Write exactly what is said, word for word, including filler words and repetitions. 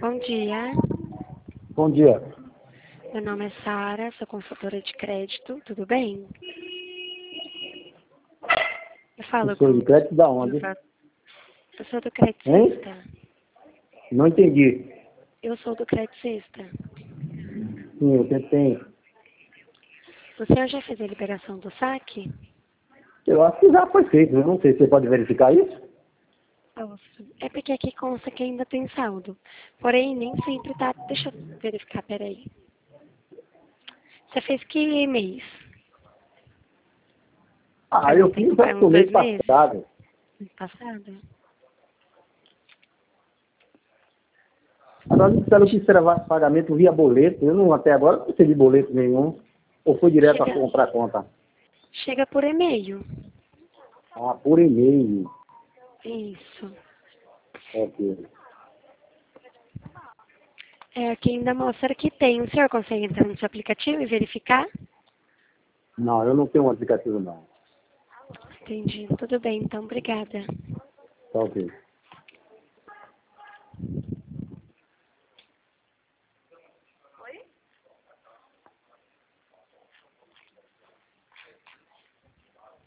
Bom dia. Bom dia. Meu nome é Sara, sou consultora de crédito, tudo bem? Eu falo Eu sou com... de crédito da onde? Eu sou do Credicista. Não entendi. Eu sou do Credicista. Sim, eu tentei. O senhor já fez a liberação do saque? Eu acho que já foi feito. Eu não sei. Você pode verificar isso? Posso. É porque aqui consta que ainda tem saldo. Porém, nem sempre tá... Deixa eu verificar, peraí. Você fez que mês? Ah, Faz um eu fiz tempo, faz acho que uns o mês dois meses? passado. Mês passado? Agora me disseram que isso era pagamento via boleto. Eu não, até agora não recebi boleto nenhum. Ou foi direto a Chega, comprar a conta? chega por e-mail. Ah, por e-mail. Isso. Ok. É, aqui ainda mostra que tem. O senhor consegue entrar no seu aplicativo e verificar? Não, eu não tenho um aplicativo não. Entendi. Tudo bem, então. Obrigada. Tá ok.